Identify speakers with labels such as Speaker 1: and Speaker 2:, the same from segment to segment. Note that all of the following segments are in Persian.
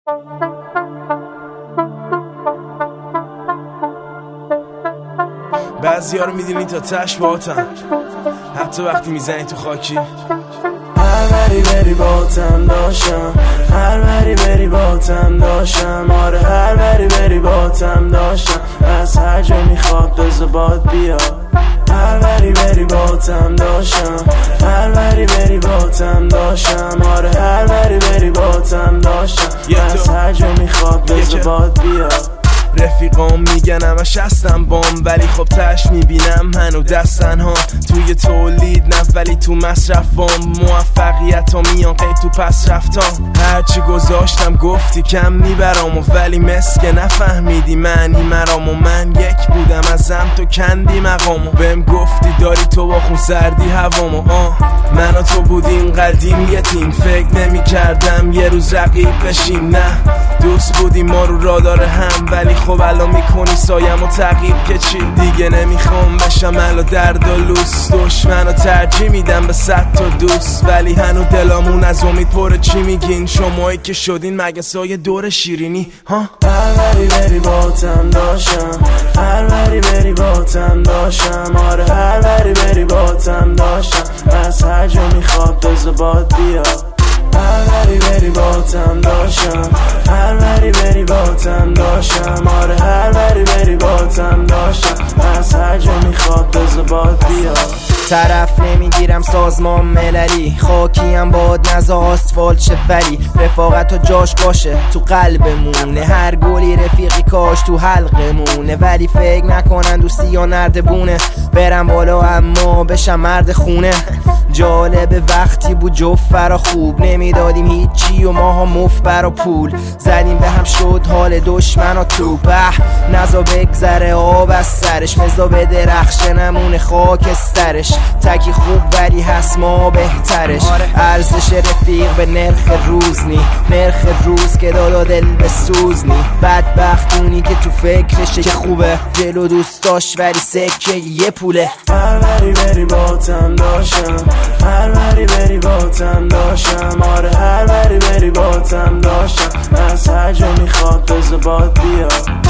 Speaker 1: بعضی‌ها رو می‌دونی تا تش باهاتن، حتی وقتی میزنی تو خاکی.
Speaker 2: هر بری بری باهاتم داشتم، هر بری بری باهاتم داشتم، آره هر بری بری باهاتم داشتم، از هر جا میخواد بذار باد بیا. هر بری بری باهاتم داشتم، هر بری بری باهاتم داشتم، آره هر بری بری باهاتم داشتم، از هر جا میخواد بذار باد بیا.
Speaker 1: رفیقام میگن همش هستم بام، ولی خب تش میبینم هنو دستن ها توی تولید نه ولی تو مصرفام. موفقیت ها میان قید تو پس رفتم، هرچی گذاشتم گفتی کم میبرام و ولی مسکه نفهمیدی معنی مرام و من یک بودم ازم تو کندی مقامو. بهم گفتی داری تو با خون سردی هوامو، من و تو بودیم قدیم یه تیم، فکر نمی کردم یه روز رقیب بشیم، نه دوست بودیم ما رو رادار هم، ولی خب الان میکنی سایم و تعقیب که چی دیگه نمیخوام بشم الان درد و لوس. دشمنو ترجیح میدم به 100 تا دوست، ولی هنو دلامون از امید پره. چی میگین شمایی که شدین مگه سایه دور شیرینی ها؟
Speaker 2: هر بری بری باهاتم داشتم، هر بری بری باهاتم داشتم، آره هر بری بری باهاتم داشتم، از هر جا میخواد بذار باد بیا. هر بری بری باهاتم داشتم، هر بری بری باهاتم داشتم، آره هر بری بری باهاتم داشتم، از هر جا میخواد بذار باد بیا.
Speaker 3: طرف نمیگیرم سازمان مللی، خاکیم باد نزا آسفالت شه، ولی رفاقت و جاش باشه تو قلبمونه. هر گلی رفیقی کاش تو حلقمونه، ولی فکر نکنن دوستی یا نردبونه. برم بالا اما بشم مرد خونه. جالب وقتی بود جفت فرا خوب نمیدادیم هیچی و ماها مفت برا پول زدیم به هم شد حال دشمن و تو نزا بگذره آب از سرش، مزا به درخشه نمونه خاکسترش. تکی خوب ولی هست ما بهترش، ارزش رفیق به نرخ روز نی، نرخ روز که دادا دل به سوز نی. بدبختونی که تو فکرشه که خوبه جلو دوست داشت ولی سکه یه پوله.
Speaker 2: هر بری بری باهاتم داشتم، هر بری بری باهاتم داشتم، آره هر بری بری باهاتم داشتم، از هر جا میخواد بذار باد بیا.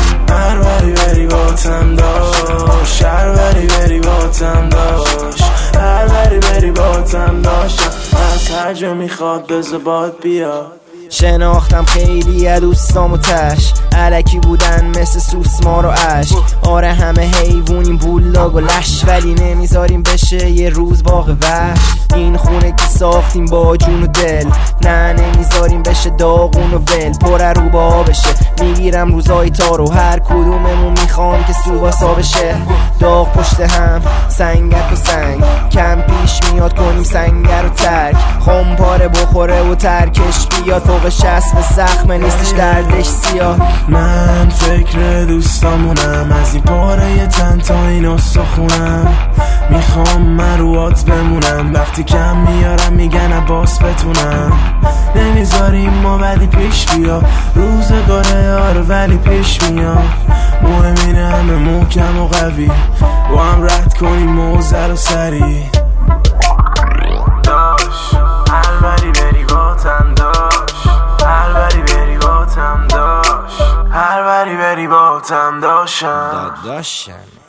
Speaker 2: هر بری بری باهاتم داشت، هر بری بری باهاتم داشت، هر بری بری باهاتم داشتم، از هر جا میخواد بذار باد بیا.
Speaker 3: شناختم خیلی از دوستام و تش، علکی بودن مثل سوسمار و عشق. آره همه حیوونیم بولاگ و لش، ولی نمیذاریم بشه یه روز باغ وحش. این خونه که ساختیم با جون و دل، نه نمیذاریم بشه داغون و ول. پر رو با بشه میگیرم روزای تارو، هر کدوممون میخوام که سوباسا بشه. داغ پشت هم سنگک و سنگ، کم پیش میاد کنیم سنگر و ترک. خمپاره بخوره و ترکش بیاد فوق شسم زخمه نیستش دردش سیاه.
Speaker 2: من فکر دوستامونم، از این پاره تن تا این استخونم. میخوام من روات بمونم، وقتی کم میارم میگن عباس بتونم. نمیذاریم ما ولی پیش بیا، روزگاره آره ولی پیش میاد. مهم اینه همه محکم و قوی با هم رد کنیم موزل و سری. داش هر بری بری باتم داش، هر بری بری باتم داش، هر بری بری باتم داشتم.